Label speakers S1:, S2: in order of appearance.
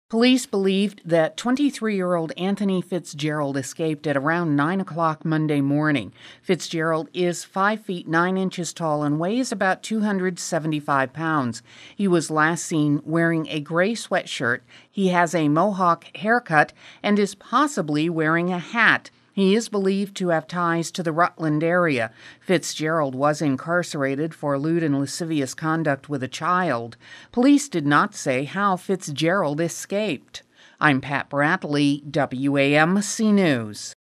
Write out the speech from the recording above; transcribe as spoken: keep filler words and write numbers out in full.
S1: Police believed that twenty-three-year-old Anthony Fitzgerald escaped at around nine o'clock Monday morning. Fitzgerald is five feet nine inches tall and weighs about two hundred seventy-five pounds. He was last seen wearing a gray sweatshirt. He has a mohawk haircut and is possibly wearing a hat. He is believed to have ties to the Rutland area. Fitzgerald was incarcerated for lewd and lascivious conduct with a child. Police did not say how Fitzgerald escaped. I'm Pat Bradley, W A M C News.